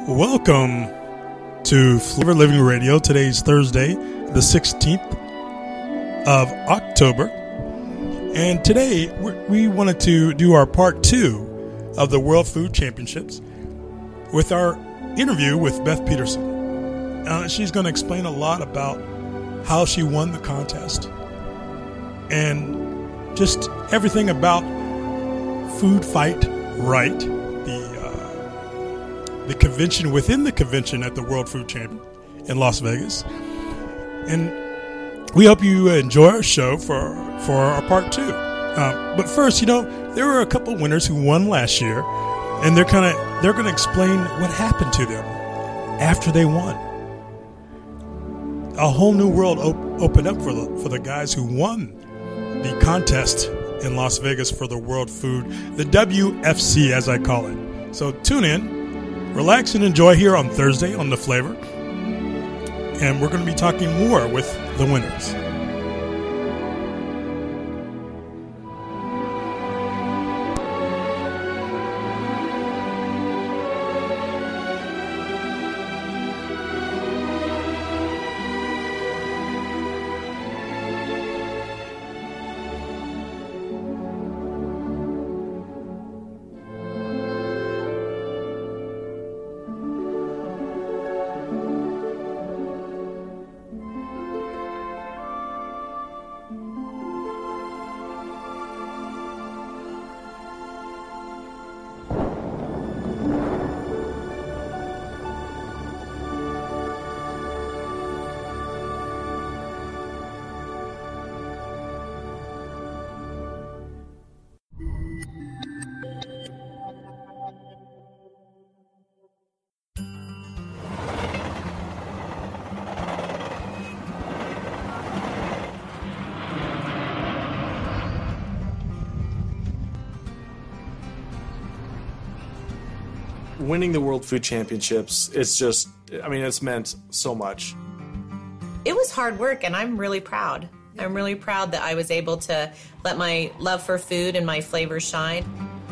Welcome to Flavor Living Radio. Today's Thursday, the 16th of October. And today we wanted to do our part 2 of the World Food Championships with our interview with Beth Peterson. She's going to explain a lot about how she won the contest and just everything about Food Fight Right, the convention within the convention at the World Food Champion in Las Vegas. And we hope you enjoy our show for our part 2. But first, there were a couple winners who won last year, and they're going to explain what happened to them after they won. A whole new world opened up for the guys who won the contest in Las Vegas for the World Food, the WFC as I call it. So tune in, relax and enjoy here on Thursday on The Flavor. And we're going to be talking more with the winners. Winning the World Food Championships, it's meant so much. It was hard work, and I'm really proud. I'm really proud that I was able to let my love for food and my flavors shine.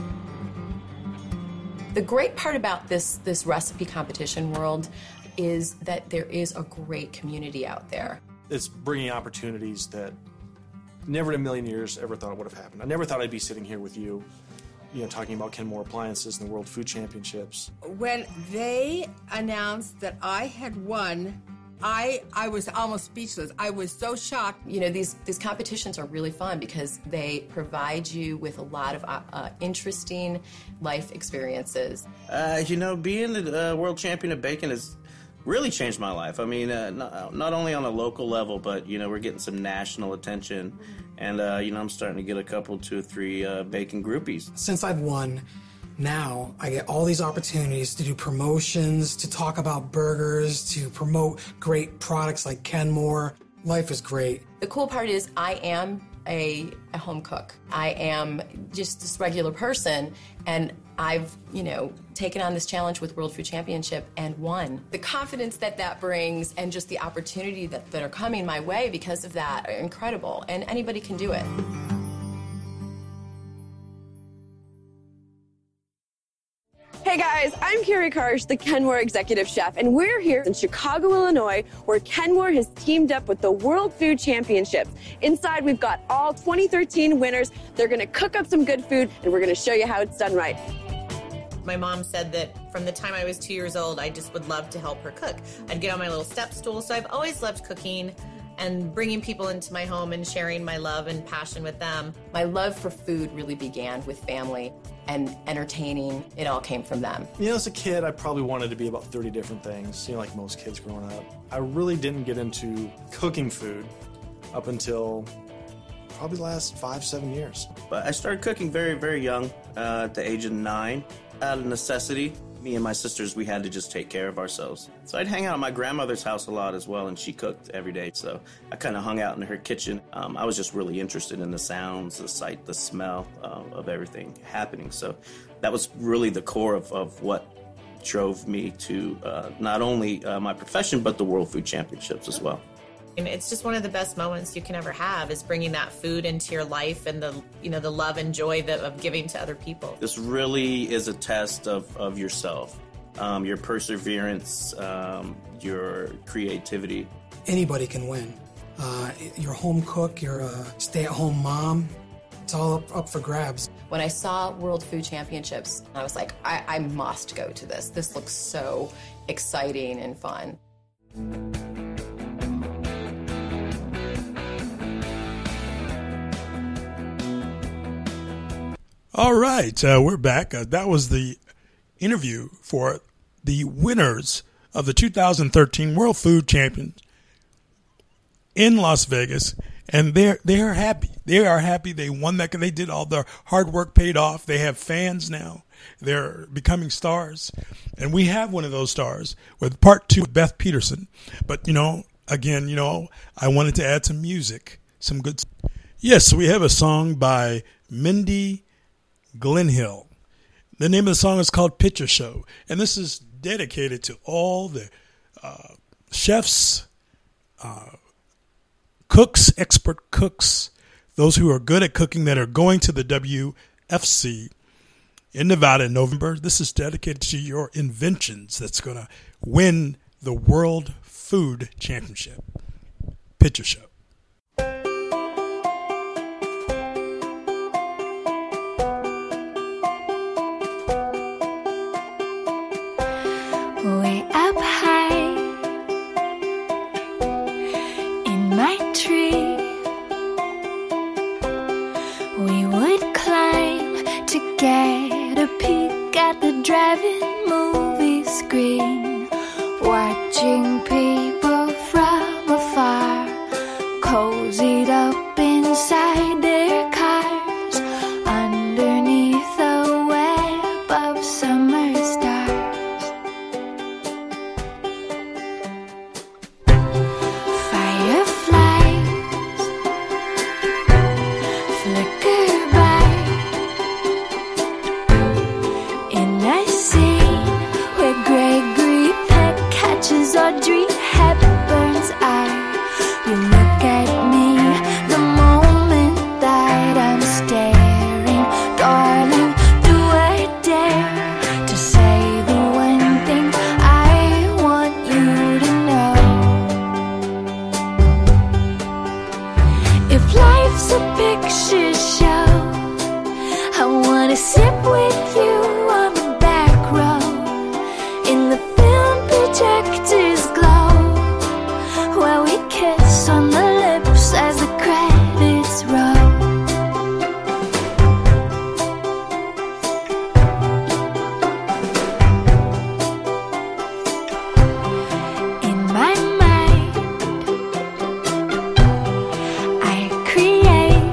The great part about this recipe competition world is that there is a great community out there. It's bringing opportunities that never in a million years ever thought it would have happened. I never thought I'd be sitting here with you, talking about Kenmore Appliances and the World Food Championships. When they announced that I had won, I was almost speechless. I was so shocked. These competitions are really fun because they provide you with a lot of interesting life experiences. Being the world champion of bacon has really changed my life. I mean, not only on a local level, but, we're getting some national attention. And, I'm starting to get a couple, 2 or 3 bacon groupies. Since I've won, now I get all these opportunities to do promotions, to talk about burgers, to promote great products like Kenmore. Life is great. The cool part is I am a home cook. I am just this regular person, and I've, taken on this challenge with World Food Championship and won. The confidence that brings and just the opportunity that are coming my way because of that are incredible, and anybody can do it. Hey guys, I'm Carrie Karsh, the Kenmore Executive Chef, and we're here in Chicago, Illinois, where Kenmore has teamed up with the World Food Championships. Inside, we've got all 2013 winners. They're going to cook up some good food, and we're going to show you how it's done right. My mom said that from the time I was 2 years old, I just would love to help her cook. I'd get on my little step stool, so I've always loved cooking and bringing people into my home and sharing my love and passion with them. My love for food really began with family and entertaining. It all came from them. As a kid, I probably wanted to be about 30 different things, like most kids growing up. I really didn't get into cooking food up until probably the last 5-7 years. But I started cooking very, very young, at the age of 9, out of necessity. Me and my sisters, we had to just take care of ourselves. So I'd hang out at my grandmother's house a lot as well, and she cooked every day. So I kind of hung out in her kitchen. I was just really interested in the sounds, the sight, the smell of everything happening. So that was really the core of what drove me to not only my profession, but the World Food Championships as well. And it's just one of the best moments you can ever have, is bringing that food into your life and the love and joy of giving to other people. This really is a test of yourself. your perseverance, your creativity. Anybody can win. You're a home cook, you're a stay-at-home mom. It's all up for grabs. When I saw World Food Championships, I was like, I must go to this. This looks so exciting and fun. All right, we're back. That was the interview for the winners of the 2013 World Food Champions in Las Vegas, and they are happy. They are happy. They won that. They did all their hard work paid off. They have fans now. They're becoming stars, and we have one of those stars with part 2 with Beth Peterson. But again, I wanted to add some music, some good. Yes, we have a song by Mindy Glenhill. The name of the song is called Picture Show, and this is dedicated to all the chefs, cooks, expert cooks, those who are good at cooking that are going to the WFC in Nevada in November. This is dedicated to your inventions that's going to win the World Food Championship. Picture Show. Way up high in my tree, we would climb to get a peek at the drive-in movie screen, watching people from afar, cozied up inside their cars, underneath a web of summer stars. Audrey Hepburn's eye. You look at me the moment that I'm staring. Darling, do I dare to say the one thing I want you to know? If life's a picture show, I wanna sit with you on the back row in the film projectors glow, where we kiss on the lips as the credits roll. In my mind, I create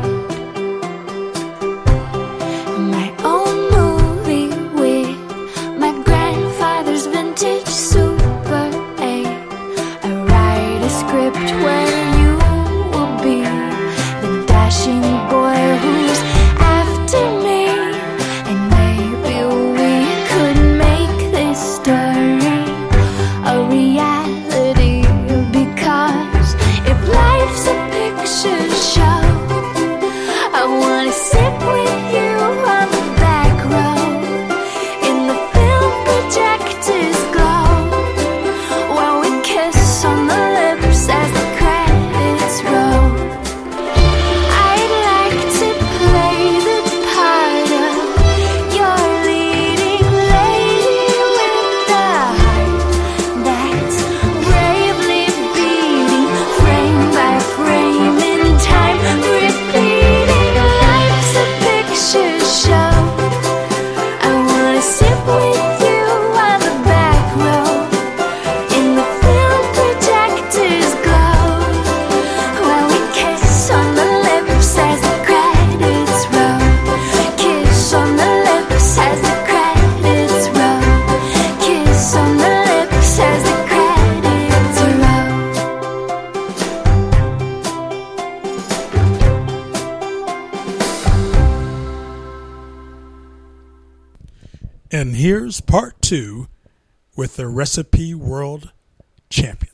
my own movie with my grandfather's vintage Super 8. I write a script where you will be the dashing boy who's after me, and maybe we could make this story a reality, because if life's a picture show, I wanna sit with you on the back row in the film projectors glow, where we kiss on the lips as the credits roll. I'd like to play the part of your leading lady with the heart that's bravely beating, frame by frame in time, repeating. Life's a picture show. I wanna sit with you on the back row in the film projectors glow, where we kiss on the lips as the credits roll. Kiss on the lips as the credits roll. Kiss on the lips as the credits roll. And here's part 2 with the Recipe World Champion.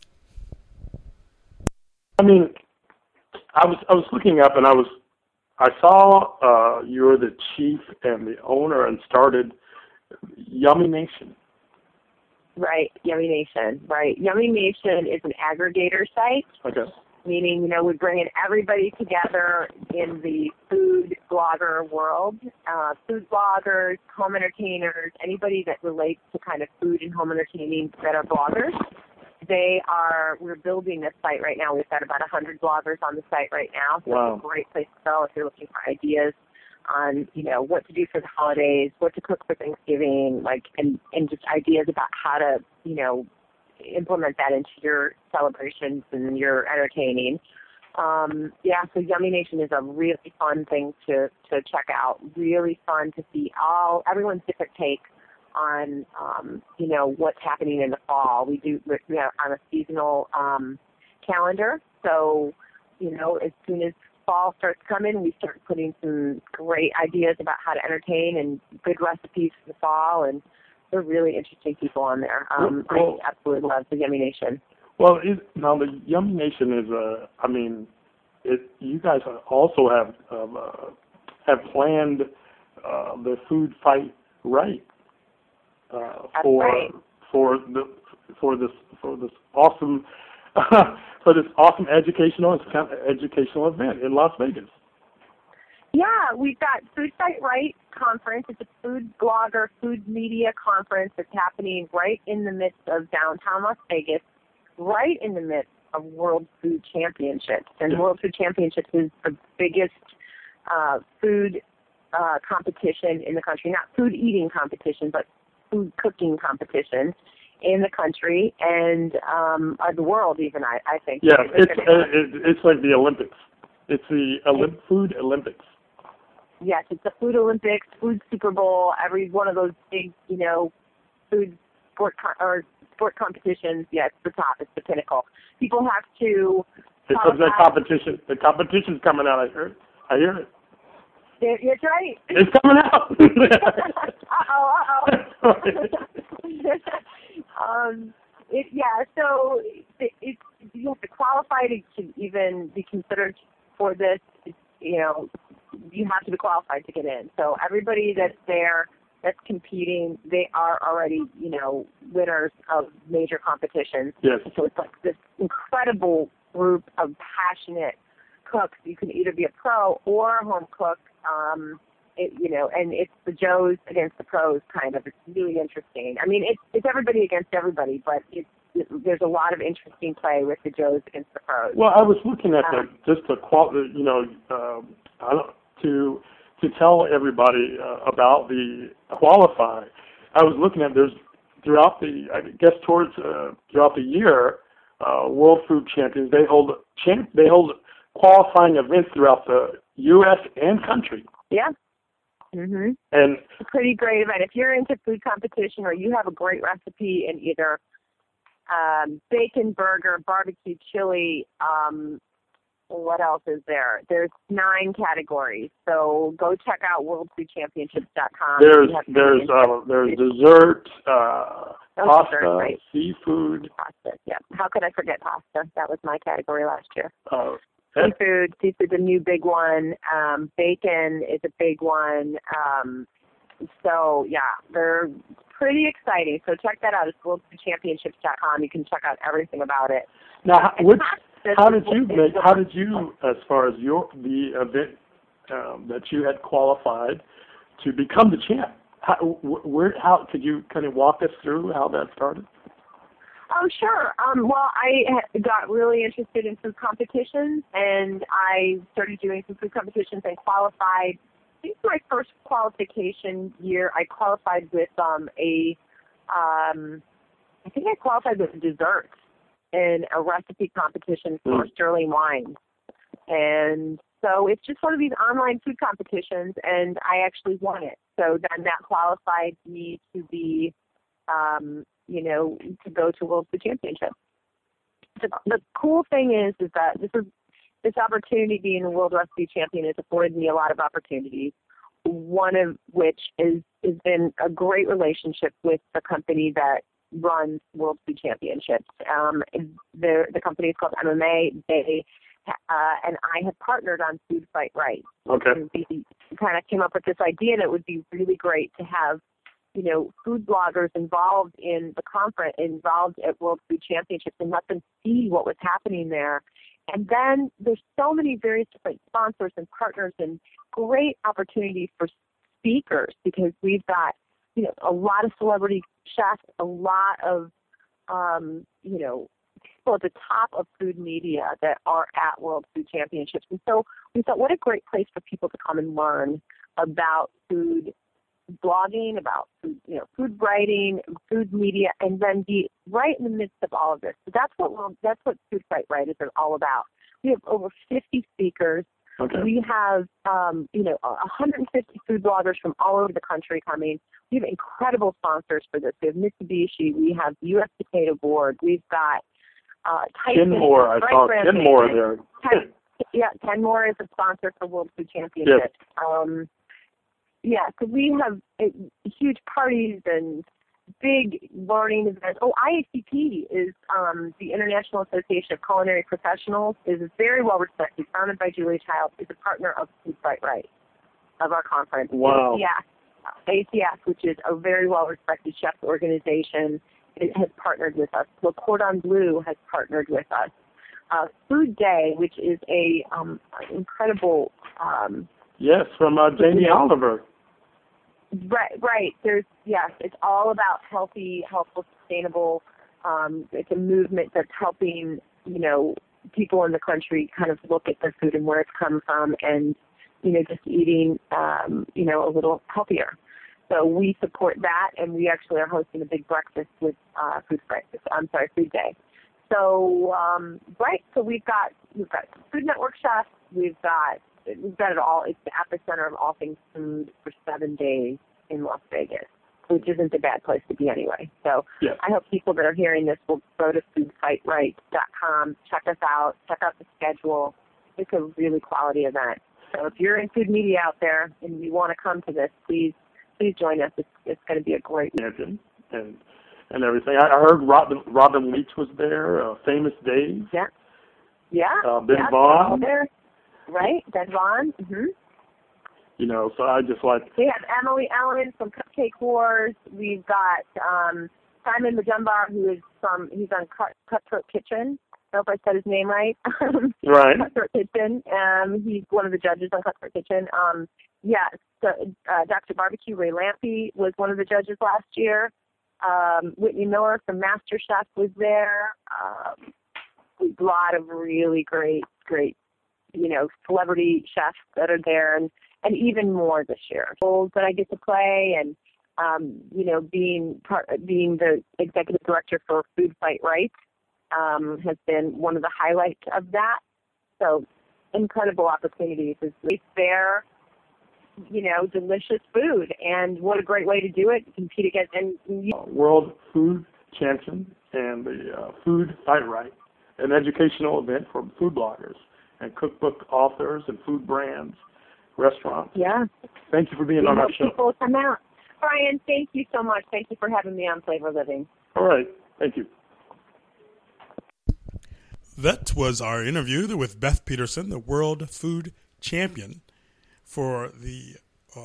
I mean, I was looking up and I saw you're the chief and the owner and started Yummy Nation. Right, Yummy Nation. Right, Yummy Nation is an aggregator site. Okay. Meaning, we bring in everybody together in the food blogger world. Food bloggers, home entertainers, anybody that relates to kind of food and home entertaining that are bloggers. We're building this site right now. We've got about 100 bloggers on the site right now. So Wow. It's a great place to go if you're looking for ideas on, what to do for the holidays, what to cook for Thanksgiving, and just ideas about how to, implement that into your celebrations and your entertaining. So Yummy Nation is a really fun thing to check out. Really fun to see everyone's different take on what's happening in the fall. We are on a seasonal calendar, so as soon as fall starts coming, we start putting some great ideas about how to entertain and good recipes for the fall, and they're really interesting people on there. I absolutely love the Yummy Nation. Well, now the Yummy Nation is you guys also have planned the Food Fight Right for this awesome educational event in Las Vegas. Yeah, we've got Food Fight Right conference. It's a food blogger, food media conference that's happening right in the midst of downtown Las Vegas, right in the midst of World Food Championships. And World Food Championships is the biggest food competition in the country. Not food eating competition, but food cooking competition in the country and the world even, I think. Yeah, it's like the Olympics. It's the Food Olympics. Yes, it's the Food Olympics, Food Super Bowl, every one of those big, food sport competitions. Yeah, it's the top. It's the pinnacle. People have to. It's the competition. The competition's coming out. I hear it. That's right. It's coming out. So you have to qualify to even be considered for this. You have to be qualified to get in. So everybody that's there, that's competing, they are already, winners of major competitions. Yes. So it's like this incredible group of passionate cooks. You can either be a pro or a home cook, and it's the Joes against the pros kind of. It's really interesting. I mean, it's everybody against everybody, but there's a lot of interesting play with the Joes against the pros. Well, I was looking at to tell everybody about the qualify. I was looking at there's throughout the year, World Food Champions they hold qualifying events throughout the U.S. and country. Yeah. Mm-hmm. And it's a pretty great event. If you're into food competition or you have a great recipe in either bacon, burger, barbecue, chili, what else is there? There's 9 categories. So go check out worldfoodchampionships.com. There's dessert, pasta, dessert, right. Seafood. Pasta, yeah. How could I forget pasta? That was my category last year. Seafood's a new big one. Bacon is a big one. They're pretty exciting. So check that out. It's worldfoodchampionships.com. You can check out everything about it. Now, how did you, as far as the event that you had qualified to become the champ? How could you kind of walk us through how that started? Oh, sure. I got really interested in food competitions, and I started doing some food competitions and qualified. I think my first qualification year, I qualified with desserts in a recipe competition for Sterling Wines. And so it's just one of these online food competitions, and I actually won it. So then that qualified me to be, to go to World Food Championship. The cool thing is that this opportunity being a World Recipe Champion has afforded me a lot of opportunities, one of which has been a great relationship with the company that runs World Food Championships. The company is called MMA. They and I have partnered on Food Fight Right. Okay. We kind of came up with this idea that it would be really great to have food bloggers involved in the conference, involved at World Food Championships, and let them see what was happening there. And then there's so many various different sponsors and partners and great opportunities for speakers, because we've got, a lot of celebrity chefs, a lot of, people at the top of food media that are at World Food Championships. And so we thought, what a great place for people to come and learn about food blogging, about food, food writing, food media, and then be right in the midst of all of this. So that's what Food Fight Right is all about. We have over 50 speakers. Okay. We have, 150 food bloggers from all over the country coming. We have incredible sponsors for this. We have Mitsubishi. We have the U.S. Potato Board. We've got Tyson. Kenmore. I saw Kenmore there. Kenmore is a sponsor for World Food Championships. Yes. So we have huge parties and big learning events. IACP is the International Association of Culinary Professionals, is very well respected, founded by Julia Child, is a partner of Food Fight Right, of our conference. Wow. ACF, which is a very well respected chefs organization, it has partnered with us. Le Cordon Bleu has partnered with us. Food Day, which is a incredible. Yes, from Jamie Oliver. Right. It's all about healthy, helpful, sustainable. It's a movement that's helping, people in the country kind of look at their food and where it's come from, and, just eating, a little healthier. So we support that, and we actually are hosting a big breakfast with Food Day. So, so we've got Food Network chefs, we've got it all. It's the epicenter of all things food for 7 days in Las Vegas, which isn't a bad place to be anyway. So I hope people that are hearing this will go to foodfightright.com, check us out, check out the schedule. It's a really quality event. So if you're in food media out there and you want to come to this, please join us. It's going to be a great event. And everything. I heard Robin Leach was there, Famous Days. Ben Vaughn. There. Right, Ben Vaughn. Mm-hmm. So I just like. We have Emily Ellen from Cupcake Wars. We've got Simon Majumbar, he's on Cutthroat Kitchen. I hope I said his name right. Right. Cutthroat Kitchen. He's one of the judges on Cutthroat Kitchen. So Dr. Barbecue, Ray Lampy, was one of the judges last year. Whitney Miller from MasterChef was there. A lot of really great, celebrity chefs that are there, and even more this year. Roles that I get to play, and being the executive director for Food Fight Right has been one of the highlights of that. So incredible opportunities. It's there, delicious food, and what a great way to do it. Compete against World Food Champion and the Food Fight Right, an educational event for food bloggers and cookbook authors and food brands, restaurants. Yeah. Thank you for being on our show. People come out. Brian, thank you so much. Thank you for having me on Flavor Living. All right. Thank you. That was our interview with Beth Peterson, the World Food Champion for the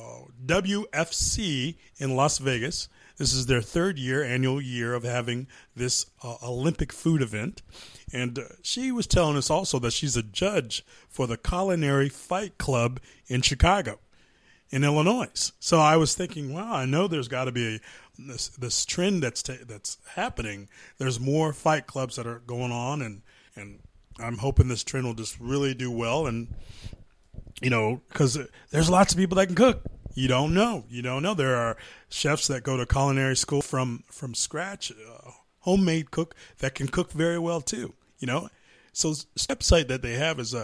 WFC in Las Vegas. This is their third annual year of having this Olympic food event. And she was telling us also that she's a judge for the Culinary Fight Club in Chicago, in Illinois. So I was thinking, wow, I know there's got to be this trend that's happening. There's more fight clubs that are going on, and I'm hoping this trend will just really do well. And, because there's lots of people that can cook. You don't know. There are chefs that go to culinary school from scratch, homemade cook that can cook very well too. So the website that they have is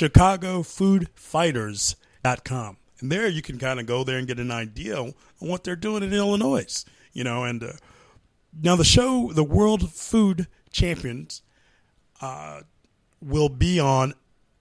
ChicagoFoodFighters.com, and there you can kind of go there and get an idea on what they're doing in Illinois. And now the show, the World Food Champions, will be on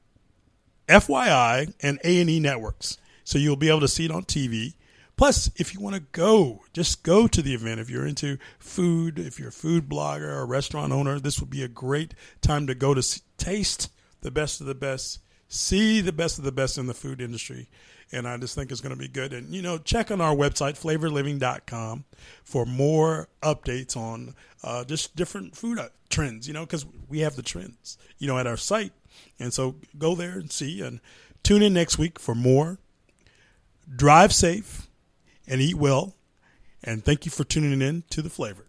FYI and A&E networks. So you'll be able to see it on TV. Plus, if you want to go, just go to the event. If you're into food, if you're a food blogger or a restaurant owner, this would be a great time to go to taste the best of the best, see the best of the best in the food industry. and I just think it's going to be good. And, check on our website, flavorliving.com, for more updates on just different food trends, because we have the trends, at our site. And so go there and see, and tune in next week for more. Drive safe and eat well. And thank you for tuning in to The Flavor.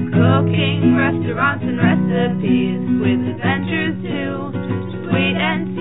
Restaurants and recipes with adventures too, sweet and